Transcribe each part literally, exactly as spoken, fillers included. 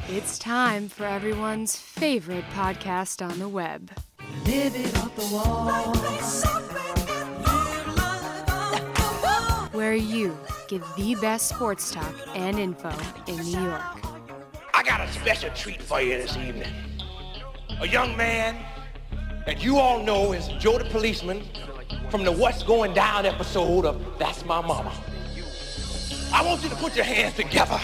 It's time for everyone's favorite podcast on the web. Live it off the wall. Where you get the best sports talk and info in New York. I got a special treat for you this evening. A young man that you all know is Joe the Policeman from the What's Going Down episode of That's My Mama. I want you to put your hands together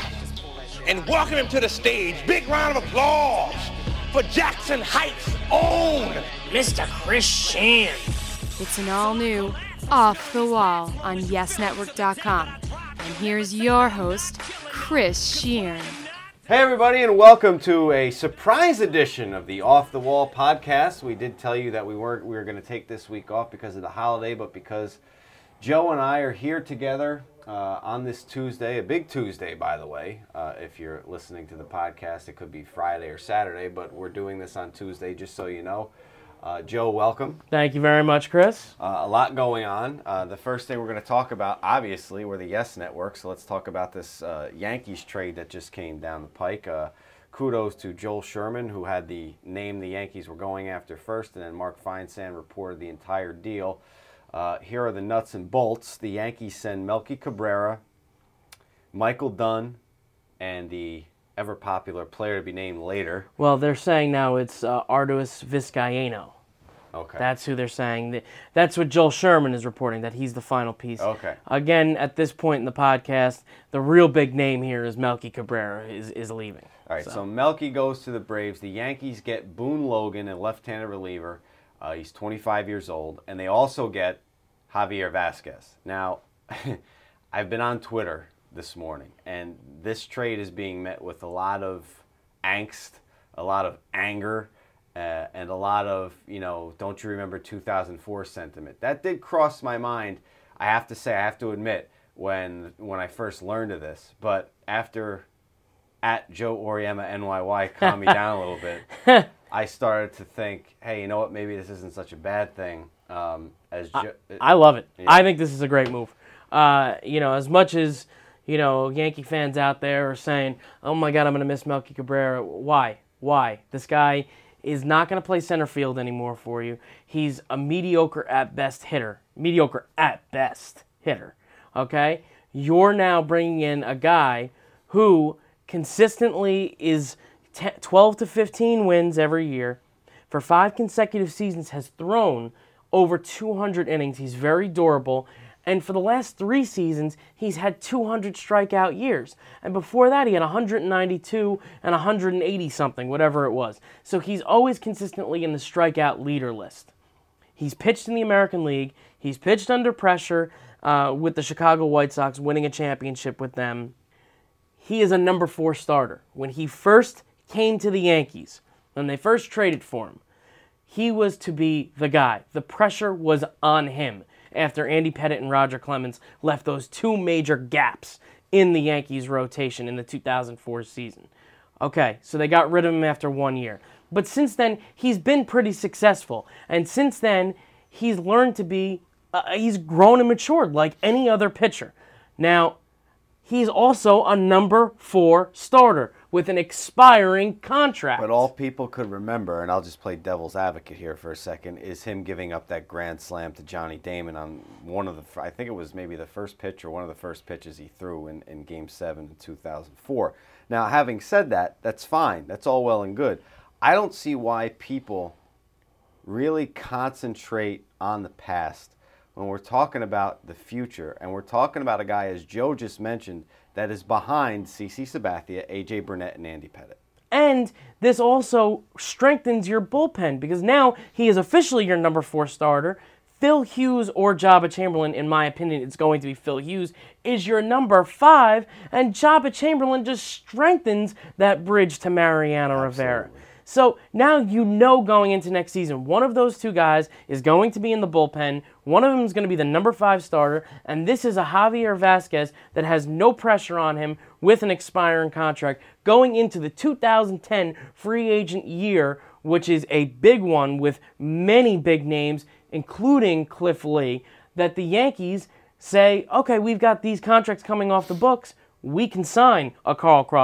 and welcome him to the stage. Big round of applause for Jackson Heights' own Mister Chris Sheehan. It's an all-new Off the Wall on yes network dot com. And here's your host, Chris Sheehan. Hey everybody, and welcome to a surprise edition of the Off the Wall podcast. We did tell you that we weren't we were going to take this week off because of the holiday, but because Joe and I are here together uh, on this Tuesday, a big Tuesday, by the way. Uh, if you're listening to the podcast, it could be Friday or Saturday, but we're doing this on Tuesday, just so you know. Uh, Joe, welcome. Thank you very much, Chris. Uh, a lot going on. Uh, the first thing we're going to talk about, obviously, we're the Yes Network, so let's talk about this uh, Yankees trade that just came down the pike. Uh, kudos to Joel Sherman, who had the name the Yankees were going after first, and then Mark Feinsand reported the entire deal. Uh, here are the nuts and bolts. The Yankees send Melky Cabrera, Michael Dunn, and the ever-popular player to be named later. Well, they're saying now it's uh, Arduis Vizcaino. Okay. That's who they're saying. That's what Joel Sherman is reporting, that he's the final piece. Okay. Again, at this point in the podcast, the real big name here is Melky Cabrera is, is leaving. All right, so. so Melky goes to the Braves. The Yankees get Boone Logan, a left-handed reliever. Uh, he's twenty-five years old. And they also get Javier Vasquez. Now, I've been on Twitter this morning, and this trade is being met with a lot of angst, a lot of anger, uh, and a lot of, you know, don't you remember two thousand four sentiment. That did cross my mind, I have to say, I have to admit, when when I first learned of this. But after at Joe Oriema N Y Y calmed me down a little bit, I started to think, hey, you know what, maybe this isn't such a bad thing. Um, as jo- I, I love it. Yeah. I think this is a great move. Uh, you know, as much as, you know, Yankee fans out there are saying, oh my God, I'm going to miss Melky Cabrera. Why? Why? This guy is not going to play center field anymore for you. He's a mediocre at best hitter. Mediocre at best hitter. Okay? You're now bringing in a guy who consistently is twelve to fifteen wins every year. For five consecutive seasons has thrown over two hundred innings. He's very durable. And for the last three seasons, he's had two hundred strikeout years. And before that, he had one hundred ninety-two and one hundred eighty something, whatever it was. So he's always consistently in the strikeout leader list. He's pitched in the American League. He's pitched under pressure uh, with the Chicago White Sox, winning a championship with them. He is a number four starter. When he first came to the Yankees, when they first traded for him, he was to be the guy. The pressure was on him after Andy Pettitte and Roger Clemens left those two major gaps in the Yankees' rotation in the two thousand four season. Okay, so they got rid of him after one year. But since then, he's been pretty successful. And since then, he's learned to be, uh, he's grown and matured like any other pitcher. Now, he's also a number four starter with an expiring contract. But all people could remember, and I'll just play devil's advocate here for a second, is him giving up that grand slam to Johnny Damon on one of the, I think it was maybe the first pitch or one of the first pitches he threw in, in Game seven in two thousand four. Now, having said that, that's fine. That's all well and good. I don't see why people really concentrate on the past when we're talking about the future, and we're talking about a guy, as Joe just mentioned, that is behind CeCe Sabathia, A J Burnett, and Andy Pettitte. And this also strengthens your bullpen because now he is officially your number four starter. Phil Hughes or Jabba Chamberlain, in my opinion, it's going to be Phil Hughes, is your number five, and Jabba Chamberlain just strengthens that bridge to Mariano Absolutely. Rivera. So now you know going into next season, one of those two guys is going to be in the bullpen, one of them is going to be the number five starter, and this is a Javier Vasquez that has no pressure on him with an expiring contract going into the two thousand ten free agent year, which is a big one with many big names, including Cliff Lee, that the Yankees say, okay, we've got these contracts coming off the books, we can sign a Carl Crawford,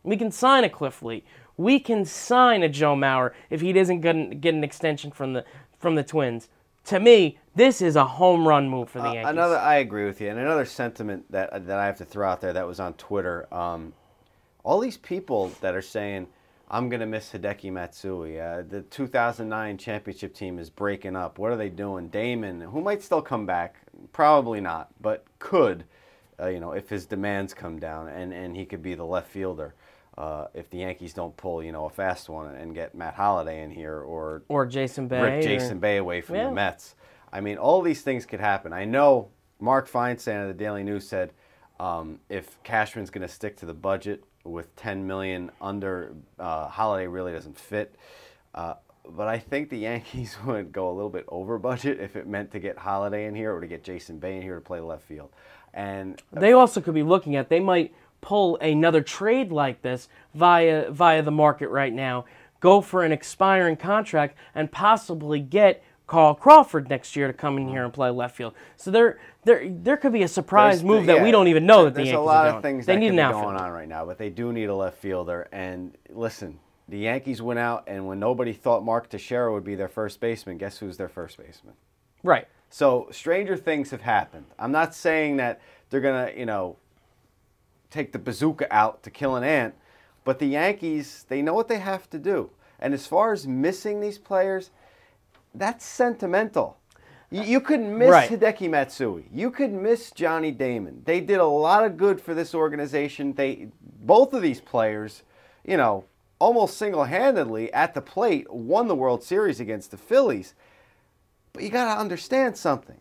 We can sign a Cliff Lee. We can sign a Joe Mauer if he doesn't get, get an extension from the from the Twins. To me, this is a home run move for the Uh, Yankees. another, I agree with you. And another sentiment that that I have to throw out there that was on Twitter. Um, all these people that are saying, I'm going to miss Hideki Matsui. Uh, the two thousand nine championship team is breaking up. What are they doing? Damon, who might still come back, probably not, but could, uh, you know, if his demands come down, and, and he could be the left fielder. Uh, if the Yankees don't pull, you know, a fast one and get Matt Holliday in here, or or Jason Bay, rip Jason or... Bay away from yeah. the Mets. I mean, all these things could happen. I know Mark Feinstein of the Daily News said um, if Cashman's going to stick to the budget with ten million dollars under, uh, Holliday really doesn't fit. Uh, but I think the Yankees would go a little bit over budget if it meant to get Holliday in here or to get Jason Bay in here to play left field. And they also could be looking at, they might pull another trade like this via via the market right now, go for an expiring contract, and possibly get Carl Crawford next year to come in here and play left field. So there there there could be a surprise There's- move that yeah, we don't even know that the there's Yankees a lot are doing. of things they that need could an be outfielder. going on right now, but they do need a left fielder. And listen, the Yankees went out, and when nobody thought Mark Teixeira would be their first baseman, guess who's their first baseman? Right. So stranger things have happened. I'm not saying that they're gonna, you know, take the bazooka out to kill an ant, but the Yankees, they know what they have to do. And as far as missing these players, that's sentimental. You, you could miss Right. Hideki Matsui. You could miss Johnny Damon. They did a lot of good for this organization. They, both of these players, you know, almost single-handedly at the plate won the World Series against the Phillies. But you got to understand something.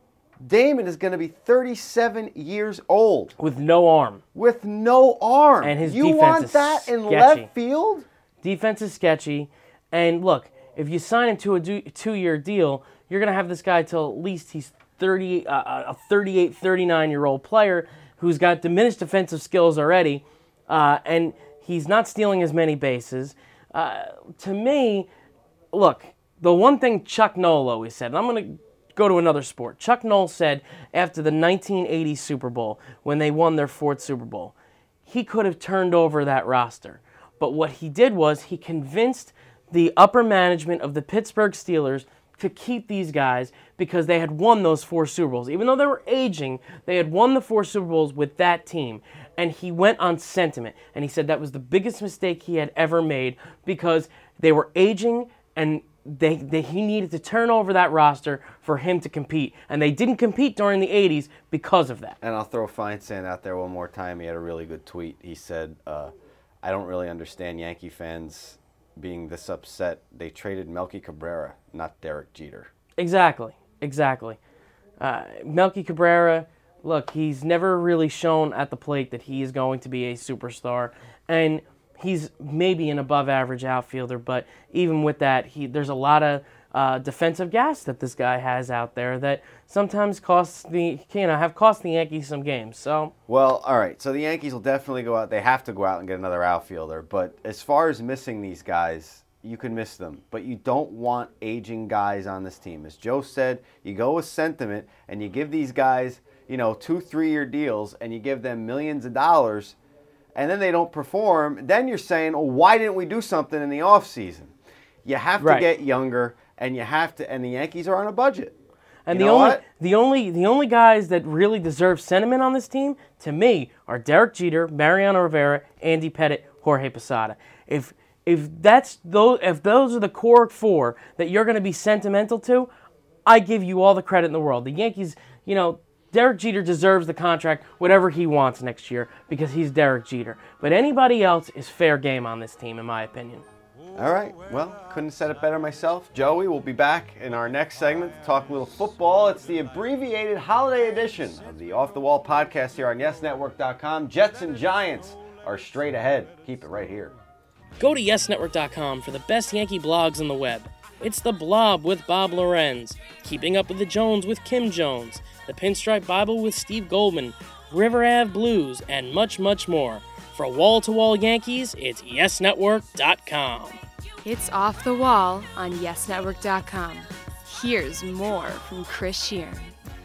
Damon is going to be thirty-seven years old With no arm. with no arm. And his you defense want is that in sketchy. left field? Defense is sketchy. And look, if you sign him to a do- two-year deal, you're going to have this guy till at least he's thirty, uh, a thirty-eight, thirty-nine-year-old player who's got diminished defensive skills already, uh, and he's not stealing as many bases. Uh, to me, look, the one thing Chuck Noll always said, and I'm going to go to another sport. Chuck Noll said after the nineteen eighty Super Bowl, when they won their fourth Super Bowl, he could have turned over that roster. But what he did was he convinced the upper management of the Pittsburgh Steelers to keep these guys because they had won those four Super Bowls. Even though they were aging, they had won the four Super Bowls with that team. And he went on sentiment. And he said that was the biggest mistake he had ever made because they were aging and They, they, he needed to turn over that roster for him to compete. And they didn't compete during the eighties because of that. And I'll throw Feinstein out there one more time. He had a really good tweet. He said, uh, I don't really understand Yankee fans being this upset. They traded Melky Cabrera, not Derek Jeter. Exactly, exactly. Uh, Melky Cabrera, look, he's never really shown at the plate that he is going to be a superstar. And he's maybe an above-average outfielder, but even with that, he there's a lot of uh, defensive gas that this guy has out there that sometimes costs the you know have cost the Yankees some games. So Well, all right. So the Yankees will definitely go out. They have to go out and get another outfielder. But as far as missing these guys, you can miss them. But you don't want aging guys on this team. As Joe said, you go with sentiment and you give these guys, you know, two, three-year deals, and you give them millions of dollars, and then they don't perform, then you're saying, oh, why didn't we do something in the offseason? You have to Right. get younger, and you have to, and the Yankees are on a budget. And You the know only what? the only the only guys that really deserve sentiment on this team, to me, are Derek Jeter, Mariano Rivera, Andy Pettitte, Jorge Posada. If if that's those if those are the core four that you're going to be sentimental to, I give you all the credit in the world. The Yankees, you know, Derek Jeter deserves the contract, whatever he wants next year, because he's Derek Jeter. But anybody else is fair game on this team, in my opinion. All right. Well, couldn't have said it better myself. Joey will be back in our next segment to talk a little football. It's the abbreviated holiday edition of the Off the Wall podcast here on yes network dot com. Jets and Giants are straight ahead. Keep it right here. Go to yes network dot com for the best Yankee blogs on the web. It's The Blob with Bob Lorenz, Keeping Up with the Jones with Kim Jones, The Pinstripe Bible with Steve Goldman, River Ave Blues, and much, much more. For wall-to-wall Yankees, it's yes network dot com. It's Off the Wall on yes network dot com. Here's more from Chris Sheeran.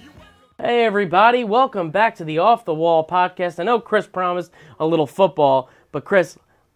Hey everybody, welcome back to the Off the Wall podcast. I know Chris promised a little football, but Chris,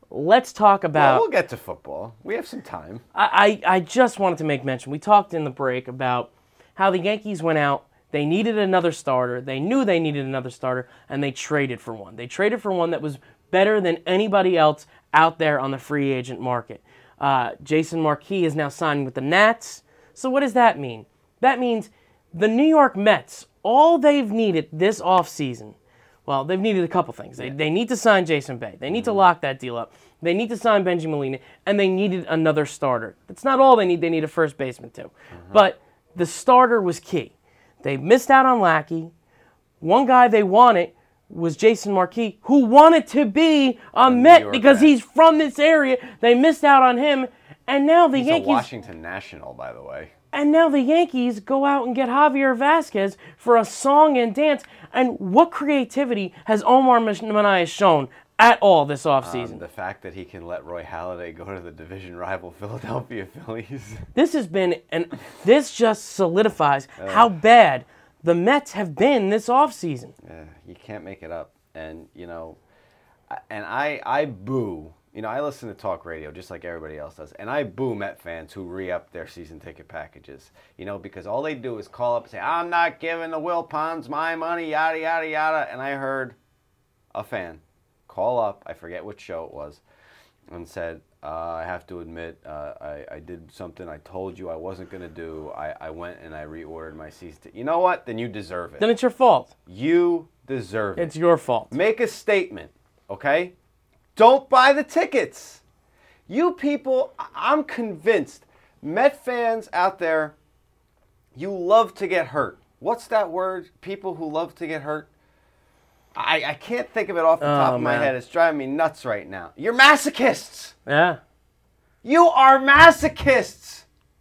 let's talk about... Well, we'll get to football. We have some time. I, I, I just wanted to make mention. We talked in the break about how the Yankees went out. They needed another starter. They knew they needed another starter, and they traded for one. They traded for one that was better than anybody else out there on the free agent market. Uh, Jason Marquis is now signing with the Nats. So what does that mean? That means the New York Mets, all they've needed this offseason, well, they've needed a couple things. They, they need to sign Jason Bay. They need to lock that deal up. They need to sign Benji Molina, and they needed another starter. That's not all they need. They need a first baseman, too. Uh-huh. But the starter was key. They missed out on Lackey. One guy they wanted was Jason Marquis, who wanted to be a Met because Met. He's from this area. They missed out on him, and now the he's Yankees... He's a Washington National, by the way. And now the Yankees go out and get Javier Vasquez for a song and dance. And what creativity has Omar Minaya shown at all this offseason? Um, the fact that he can let Roy Halladay go to the division rival Philadelphia Phillies. This has been, and this just solidifies uh, how bad the Mets have been this offseason. Yeah, you can't make it up. And, you know, and I, I boo, you know, I listen to talk radio just like everybody else does, and I boo Met fans who re-up their season ticket packages, you know, because all they do is call up and say, I'm not giving the Wilpons my money, yada, yada, yada. And I heard a fan call up, I forget which show it was, and said, uh, I have to admit, uh, I, I did something I told you I wasn't going to do. I, I went and I reordered my season ticket. You know what? Then you deserve it. Then it's your fault. You deserve it. It's your fault. Make a statement, okay? Don't buy the tickets. You people, I'm convinced, Met fans out there, you love to get hurt. What's that word? People who love to get hurt? I, I can't think of it off the top oh, of my man. head. It's driving me nuts right now. You're masochists. Yeah. You are masochists.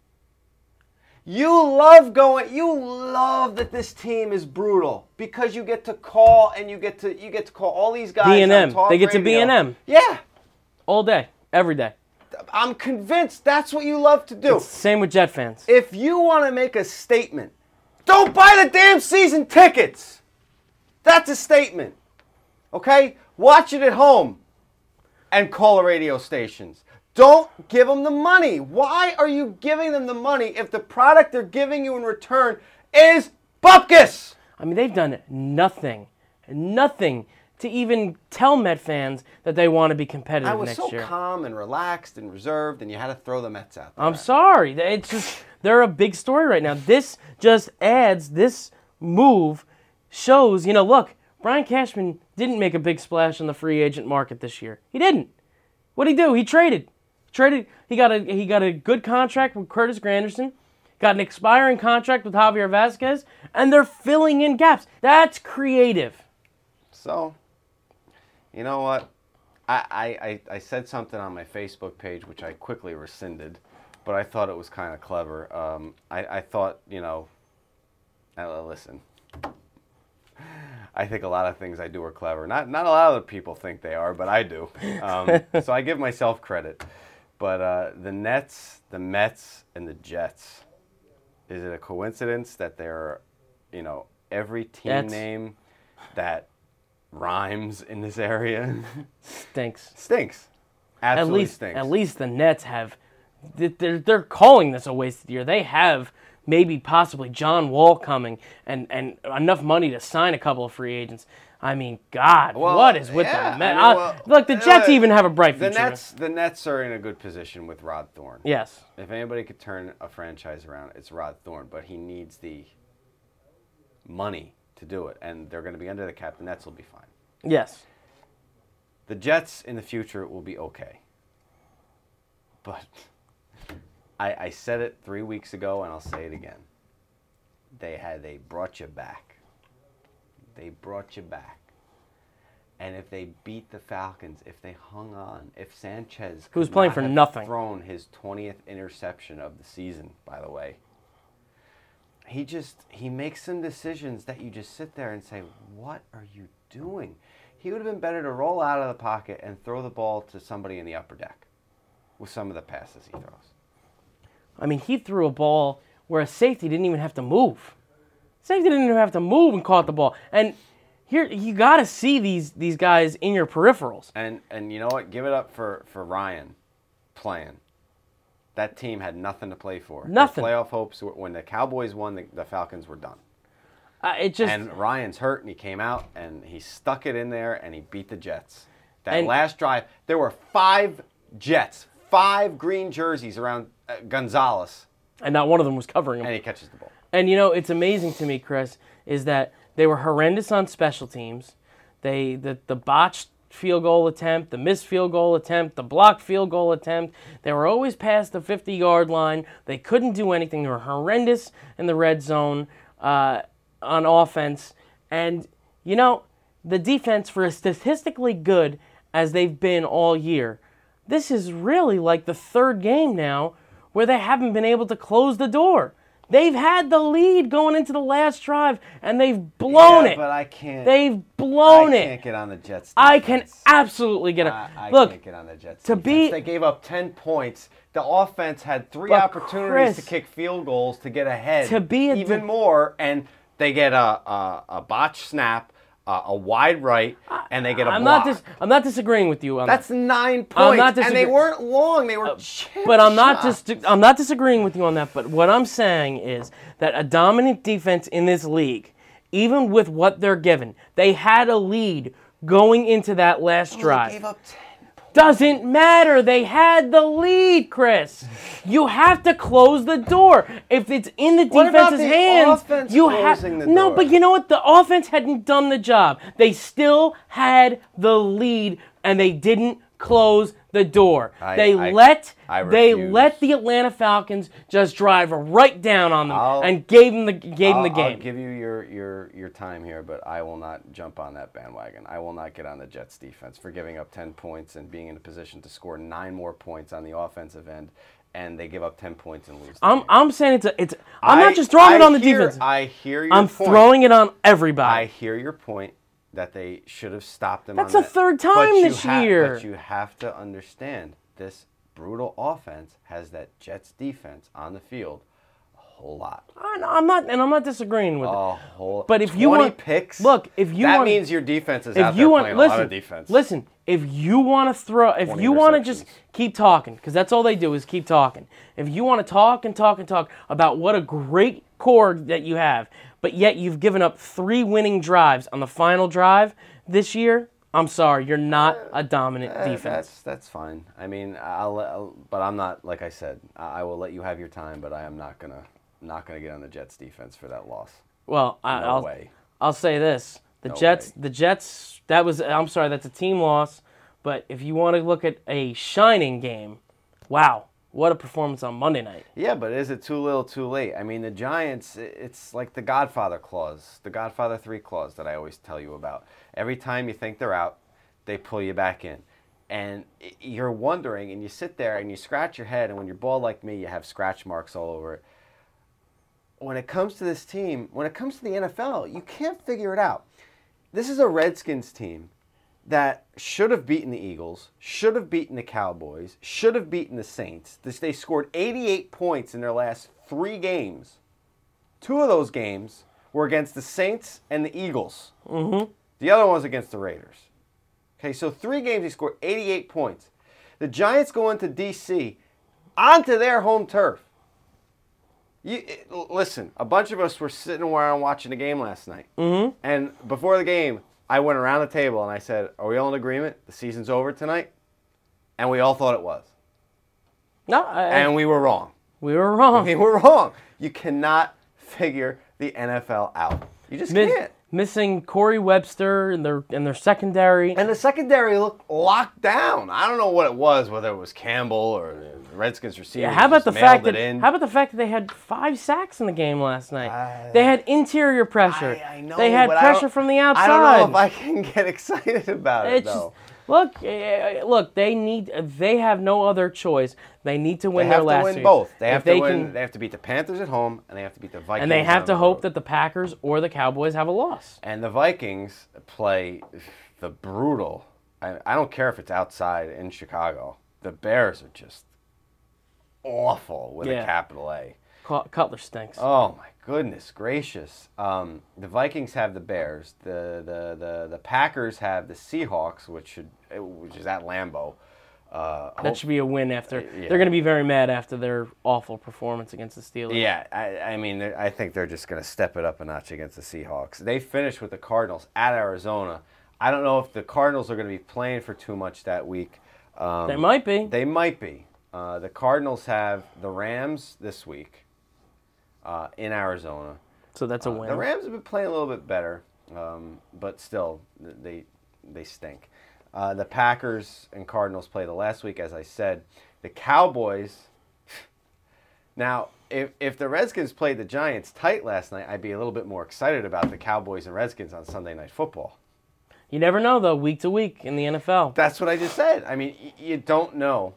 You love going, you love that this team is brutal because you get to call and you get to you get to call all these guys. B and M. On talk They get to radio. B and M. Yeah. All day. Every day. I'm convinced that's what you love to do. It's the same with Jet fans. If you want to make a statement, don't buy the damn season tickets. That's a statement. Okay? Watch it at home and call the radio stations. Don't give them the money. Why are you giving them the money if the product they're giving you in return is bupkis? I mean, they've done nothing, nothing to even tell Met fans that they want to be competitive I was next so year. calm and relaxed and reserved, and you had to throw the Mets out there. I'm sorry. It's just, they're a big story right now. This just adds, this move shows, you know, look, Brian Cashman didn't make a big splash on the free agent market this year. He didn't. What'd he do? He traded. Traded. He got a he got a good contract with Curtis Granderson, got an expiring contract with Javier Vasquez, and they're filling in gaps. That's creative. So, you know what? I, I, I said something on my Facebook page, which I quickly rescinded, but I thought it was kind of clever. Um, I, I thought, you know, uh, listen, I think a lot of things I do are clever. Not not a lot of people think they are, but I do. Um, so I give myself credit. But uh, the Nets, the Mets, and the Jets, is it a coincidence that they're, you know, every team Jets. name that rhymes in this area Stinks. stinks. Absolutely at least, stinks. At least the Nets have, they're, they're calling this a wasted year. They have maybe possibly John Wall coming and, and enough money to sign a couple of free agents. I mean, God, well, what is with yeah, them? Man, I mean, well, I, look, the Jets uh, even have a bright the future. Nets, the Nets are in a good position with Rod Thorne. Yes. If anybody could turn a franchise around, it's Rod Thorne, but he needs the money to do it, and they're going to be under the cap. The Nets will be fine. Yes. The Jets in the future will be okay. But I, I said it three weeks ago, and I'll say it again. They had they brought you back. They brought you back. And if they beat the Falcons, if they hung on, if Sanchez who's could playing not for have nothing, thrown his twentieth interception of the season, by the way. He just he makes some decisions that you just sit there and say, "What are you doing?" He would have been better to roll out of the pocket and throw the ball to somebody in the upper deck with some of the passes he throws. I mean, he threw a ball where a safety didn't even have to move. Safety didn't even have to move and caught the ball. And here you got to see these these guys in your peripherals. And and you know what? Give it up for, for Ryan playing. That team had nothing to play for. Nothing. Their playoff hopes, were, when the Cowboys won, the, the Falcons were done. Uh, it just And Ryan's hurt, and he came out, and he stuck it in there, and he beat the Jets. That And- last drive, there were five Jets, five green jerseys around uh, Gonzalez, and not one of them was covering him. and he catches the ball. And you know, it's amazing to me, Chris, is that they were horrendous on special teams. They the the botched field goal attempt, the missed field goal attempt, the blocked field goal attempt. They were always past the fifty-yard line. They couldn't do anything. They were horrendous in the red zone uh, on offense. And, you know, the defense, for as statistically good as they've been all year, this is really like the third game now where they haven't been able to close the door. They've had the lead going into the last drive, and they've blown Yeah, it. but I can't. They've blown I it. can't get on the Jets. I can defense. absolutely get it. I, I Look, can't get on the Jets. to defense. be- they gave up ten points. The offense had three But opportunities Chris, to kick field goals to get ahead. to be a even de- more, and they get a a, a botched snap, uh, a wide right, and they get a I'm block. not dis- I'm not disagreeing with you on That's that. nine I'm points, not and they disagre- weren't long. They were. chip But I'm not shots. dis- I'm not disagreeing with you on that. But what I'm saying is that a dominant defense in this league, even with what they're given, they had a lead going into that last They drive. gave up ten. Doesn't matter. They had the lead, Chris. You have to close the door. If it's in the What about defense's the hands, offense you have closing the no. door? But you know what? The offense hadn't done the job. They still had the lead, and they didn't close the door. I- they I- let I they refuse. let the Atlanta Falcons just drive right down on them I'll- and gave them the gave them I'll, the game. I'll give you your, your, your time here, but I will not jump on that bandwagon. I will not get on the Jets defense for giving up ten points and being in a position to score nine more points on the offensive end, and they give up ten points and lose. the I'm game. I'm saying it's a, it's. I'm I- not just throwing I it on the hear- defense. I hear your I'm point. throwing it on everybody. I hear your point that they should have stopped them. That's on the that. third time But you this ha- year. But you have to understand, this brutal offense has that Jets defense on the field a whole lot. I- I'm not, and I'm not disagreeing with it. A whole. But if you twenty want- picks, look, if you that want- means your defense is If out you there want, playing listen, a lot of defense. listen. If you want to throw, if twenty you want to just interceptions. keep talking, because that's all they do is keep talking. If you want to talk and talk and talk about what a great core that you have, but yet you've given up three winning drives on the final drive this year, I'm sorry, you're not a dominant Uh, defense. That's that's fine. I mean, I'll, I'll, but I'm not. Like I said, I I will let you have your time, but I am not gonna not gonna get on the Jets defense for that loss. Well, I, No I'll way. I'll say this: the No Jets, way. the Jets. That was. I'm sorry, that's a team loss. But if you want to look at a shining game, wow, what a performance on Monday night! Yeah, but is it too little, too late? I mean, the Giants, i- it's like the Godfather clause, the Godfather three clause that I always tell you about. Every time you think they're out, they pull you back in. And i- you're wondering, and you sit there and you scratch your head, and when you're bald like me, you have scratch marks all over it. When it comes to this team, when it comes to the N F L, you can't figure it out. This is a Redskins team that should have beaten the Eagles, should have beaten the Cowboys, should have beaten the Saints. This, they scored eighty-eight points in their last three games. Two of those games were against the Saints and the Eagles. Mm-hmm. The other one was against the Raiders. Okay, so three games he scored eighty-eight points. The Giants go into D C onto their home turf. You, it- listen, a bunch of us were sitting around watching the game last night. Mm-hmm. And before the game, I went around the table and I said, are we all in agreement? The season's over tonight? And we all thought it was. No, I, And we were wrong. we were wrong. We were wrong. You cannot figure the N F L out. You just Miss- can't. missing Corey Webster and their and their secondary. And the secondary looked locked down. I don't know what it was, whether it was Campbell or the Redskins receivers. Yeah, how about the just fact mailed that it in. how about the fact that they had five sacks in the game last night? Uh, they had interior pressure. I, I know, they had but I pressure don't- from the outside. I don't know if I can get excited about it, It's just, though. look, eh, look. They need. They have no other choice. They need to They win have their to last win series. both. They If have to they win. can- They have to beat the Panthers at home, and they have to beat the Vikings. and they have on to the hope road. that the Packers or the Cowboys have a loss. And the Vikings play the brutal. I, I don't care if it's outside in Chicago. The Bears are just awful with Yeah. a capital A. Cut- Cutler stinks. Oh my goodness gracious! Um, the Vikings have the Bears. The, the the the Packers have the Seahawks, which should which is at Lambeau. Uh, that hope- should be a win after. Yeah. They're going to be very mad after their awful performance against the Steelers. Yeah, I, I mean, I think they're just going to step it up a notch against the Seahawks. They finished with the Cardinals at Arizona. I don't know if the Cardinals are going to be playing for too much that week. Um, They might be. They might be. Uh, the Cardinals have the Rams this week uh, in Arizona. So that's a Uh, win. the Rams have been playing a little bit better, um, but still, they they stink. Uh, the Packers and Cardinals play the last week, as I said. The Cowboys. Now, if if the Redskins played the Giants tight last night, I'd be a little bit more excited about the Cowboys and Redskins on Sunday Night Football. You never know, though, week to week in the N F L. That's what I just said. I mean, y- you don't know.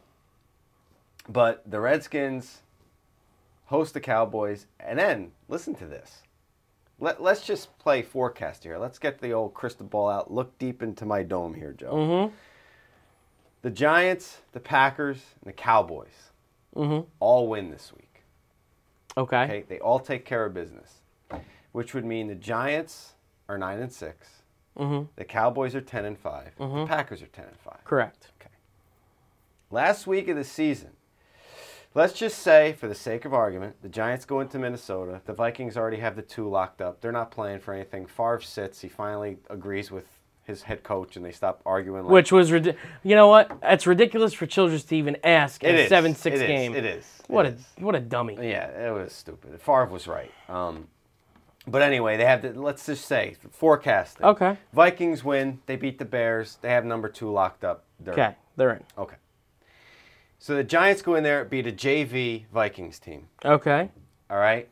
But the Redskins host the Cowboys, and then, listen to this. Let, let's just play forecast here. Let's get the old crystal ball out. Look deep into my dome here, Joe. Mm-hmm. The Giants, the Packers, and the Cowboys Mm-hmm. all win this week. Okay. Okay, they all take care of business, which would mean the Giants are nine and six, Mm-hmm. the Cowboys are ten and five, Mhm. the Packers are ten and five. Correct. Okay. Last week of the season, let's just say, for the sake of argument, the Giants go into Minnesota. The Vikings already have the two locked up. They're not playing for anything. Favre sits. He finally agrees with his head coach, and they stop arguing. Like, Which was, rid- you know what? It's ridiculous for Childress to even ask in it a is. seven six It is. game. It is. What It a is. what a dummy. Yeah, it was stupid. Favre was right. Um, but anyway, they have the, let's just say, forecasting. Okay. Vikings win. They beat the Bears. They have number two locked up. They're Okay, they're in. Okay. So the Giants go in there, beat a J V Vikings team. Okay. All right.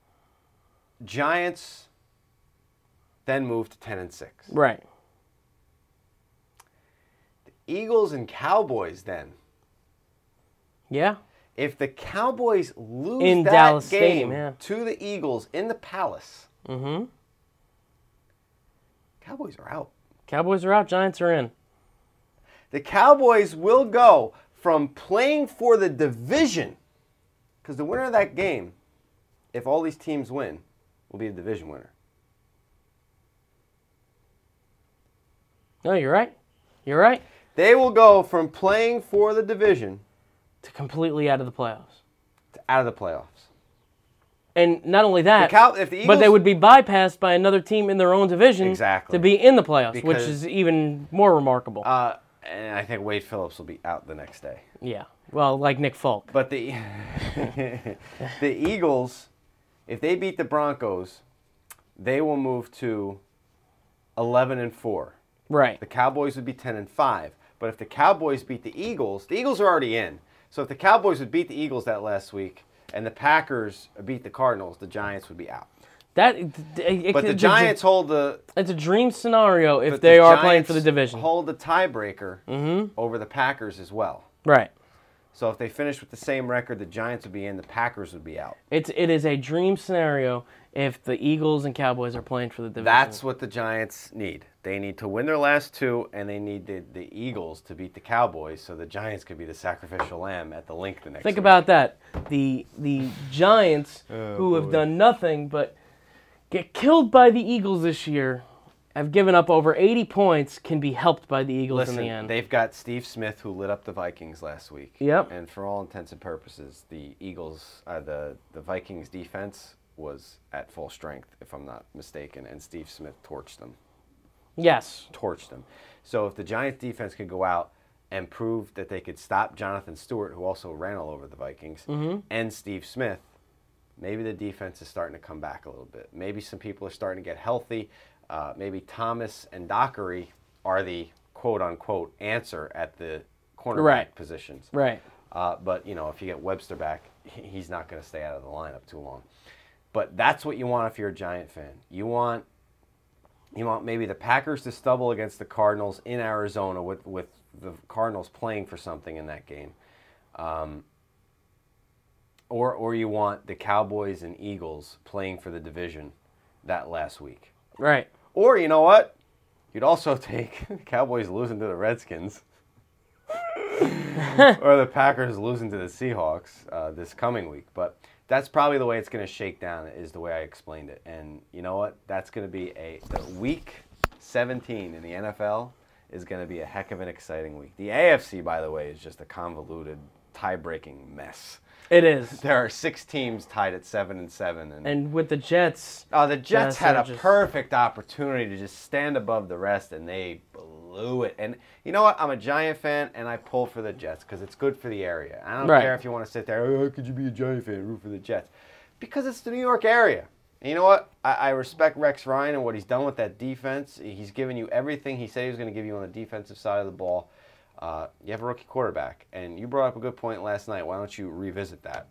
Giants then move to ten and six. Right. The Eagles and Cowboys then. Yeah. If the Cowboys lose In that Dallas game Stadium, yeah. to the Eagles in the Palace, Mm-hmm. Cowboys are out. Cowboys are out. Giants are in. The Cowboys will go from playing for the division, because the winner of that game, if all these teams win, will be the division winner. No, you're right. You're right. They will go from playing for the division To completely out of the playoffs. to out of the playoffs. And not only that, The Cow- if the but they Eagles- would be bypassed by another team in their own division Exactly. to be in the playoffs, which Because- is even more remarkable. Uh, and I think Wade Phillips will be out the next day. yeah. Well, like Nick Folk. But the the Eagles, if they beat the Broncos, they will move to eleven and four. Right. The Cowboys would be ten and five. But if the Cowboys beat the Eagles, the Eagles are already in. So if the Cowboys would beat the Eagles that last week and the Packers beat the Cardinals, the Giants would be out. That. It, it, But the it's Giants A, hold the it's a dream scenario if but they the are playing for the Giants division. hold the tiebreaker Mm-hmm. over the Packers as well. Right. So if they finish with the same record, the Giants would be in, the Packers would be out. It's it is a dream scenario if the Eagles and Cowboys are playing for the division. That's what the Giants need. They need to win their last two, and they need the, the Eagles to beat the Cowboys so the Giants could be the sacrificial lamb at the link the next Think week. about that. The the Giants, Oh, who have boy. done nothing but get killed by the Eagles this year, have given up over eighty points, can be helped by the Eagles Listen, in the end. they've got Steve Smith who lit up the Vikings last week. Yep. And for all intents and purposes, the Eagles, uh, the the Vikings defense was at full strength, if I'm not mistaken, and Steve Smith torched them. Yes. torched them. So if the Giants defense could go out and prove that they could stop Jonathan Stewart, who also ran all over the Vikings, Mhm. and Steve Smith, maybe the defense is starting to come back a little bit. Maybe some people are starting to get healthy. Uh, maybe Thomas and Dockery are the quote-unquote answer at the cornerback Right. positions. Right. Uh, but, you know, if you get Webster back, he- he's not going to stay out of the lineup too long. But that's what you want if you're a Giant fan. You want you want maybe the Packers to stumble against the Cardinals in Arizona with, with the Cardinals playing for something in that game. Um, or, or you want the Cowboys and Eagles playing for the division that last week. Right. Or, you know what? You'd also take the Cowboys losing to the Redskins. Or the Packers losing to the Seahawks uh, this coming week. But that's probably the way it's going to shake down, is the way I explained it. And you know what? That's going to be a the week seventeen in the N F L is going to be a heck of an exciting week. The A F C, by the way, is just a convoluted, tie-breaking mess. It is. There are six teams tied at seven and seven, and, And with the Jets, oh, the Jets yeah, had a so just- perfect opportunity to just stand above the rest, and they blew it. And you know what? I'm a Giant fan, and I pull for the Jets because it's good for the area. I don't Right. care if you want to sit there. Oh, how could you be a Giant fan and root for the Jets? Because it's the New York area. And you know what? I, I respect Rex Ryan and what he's done with that defense. He's given you everything he said he was going to give you on the defensive side of the ball. Uh, you have a rookie quarterback, and you brought up a good point last night. Why don't you revisit that?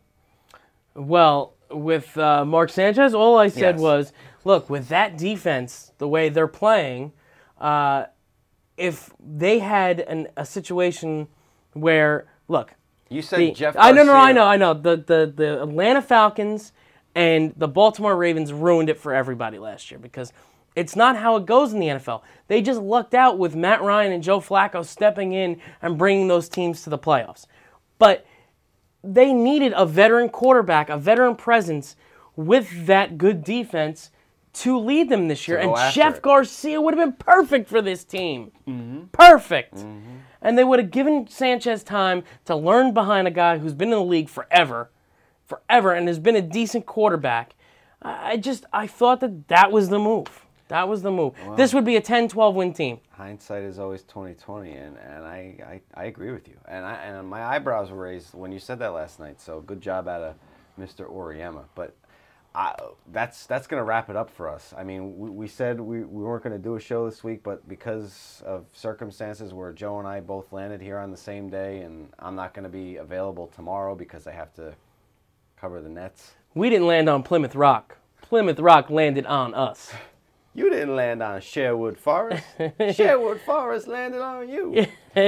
well, with uh, Mark Sanchez, all I said Yes. was, look, with that defense, the way they're playing, uh, if they had an, a situation where, look, You said the, Jeff I know, no, I Garcia- know, I know. The, the the Atlanta Falcons and the Baltimore Ravens ruined it for everybody last year because it's not how it goes in the N F L. They just lucked out with Matt Ryan and Joe Flacco stepping in and bringing those teams to the playoffs. But they needed a veteran quarterback, a veteran presence with that good defense to lead them this year. To go And after Jeff it. Garcia would have been perfect for this team. Perfect. And they would have given Sanchez time to learn behind a guy who's been in the league forever, forever, and has been a decent quarterback. I I just, I thought that that was the move. That was the move. This would be a ten twelve win team. Hindsight is always twenty twenty, and, and I, I, I agree with you. And I and my eyebrows were raised when you said that last night. So good job out of Mister Oriema. But I, that's that's going to wrap it up for us. I mean, we, we said we, we weren't going to do a show this week, but because of circumstances where Joe and I both landed here on the same day, and I'm not going to be available tomorrow because I have to cover the Nets. We didn't land on Plymouth Rock. Plymouth Rock landed on us. You didn't land on Sherwood Forest. Sherwood Forest landed on you.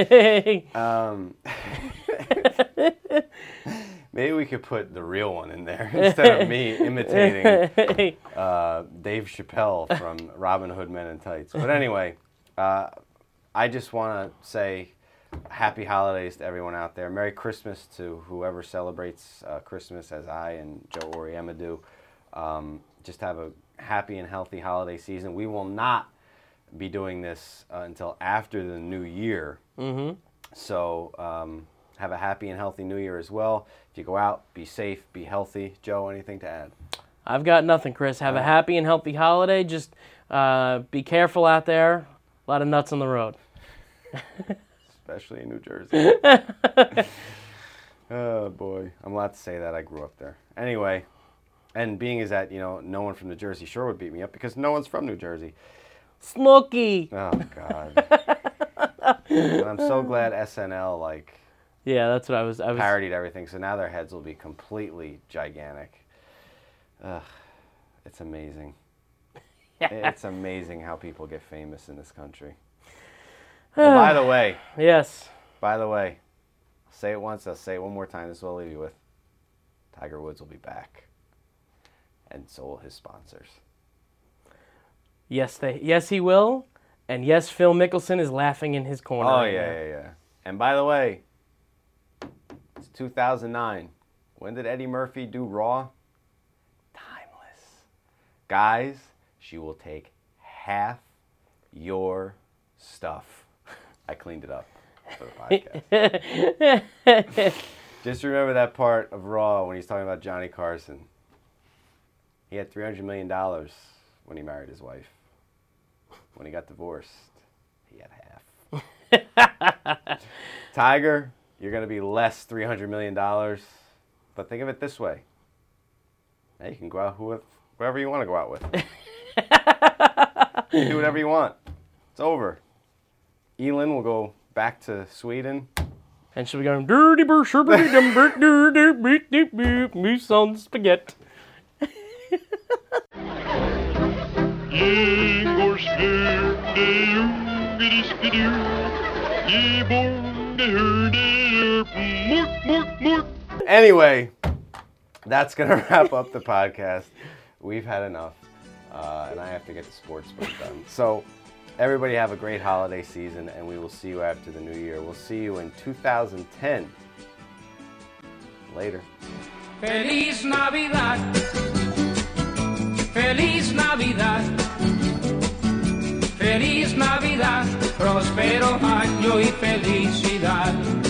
Um, maybe we could put the real one in there instead of me imitating uh, Dave Chappelle from Robin Hood Men in Tights. But anyway, uh, I just want to say happy holidays to everyone out there. Merry Christmas to whoever celebrates uh, Christmas as I and Joe Oriema do. Um, just have a happy and healthy holiday season. We will not be doing this uh, until after the new year. Mm-hmm. So um, have a happy and healthy new year as well. If you go out, be safe, be healthy. Joe, anything to add? I've got nothing, Chris. Have a happy and healthy holiday. Just uh, be careful out there. A lot of nuts on the road. Especially in New Jersey. Oh, boy. I'm allowed to say that. I grew up there. Anyway, and being is that, you know, no one from the Jersey Shore would beat me up because no one's from New Jersey. Smokey. Oh, God. And I'm so glad S N L, like, Yeah, that's what I was. I was. parodied everything, so now their heads will be completely gigantic. Ugh, it's amazing. It's amazing how people get famous in this country. Oh, by the way, Yes. by the way, I'll say it once, I'll say it one more time, this is what I'll leave you with. Tiger Woods will be back. And so will his sponsors. Yes, they. Yes, he will. And yes, Phil Mickelson is laughing in his corner. Oh, right yeah, now. yeah, yeah. And by the way, it's two thousand nine. When did Eddie Murphy do Raw? Timeless. Guys, she will take half your stuff. I cleaned it up for the podcast. Just remember that part of Raw when he's talking about Johnny Carson. He had three hundred million dollars when he married his wife. When he got divorced, he had half. Tiger, you're going to be less three hundred million dollars. But think of it this way. Hey, you can go out with whoever you want to go out with. You can do whatever you want. It's over. Elin will go back to Sweden. And she'll be going dirty bird, shirbity dum bird, dirty beep beep beep, moose on spaghetti. Anyway, that's going to wrap up the podcast. We've had enough, uh, and I have to get the sports book done. So, everybody have a great holiday season, and we will see you after the new year. We'll see you in two thousand ten. Later. Feliz Navidad, Feliz Navidad, Feliz Navidad, próspero año y felicidad.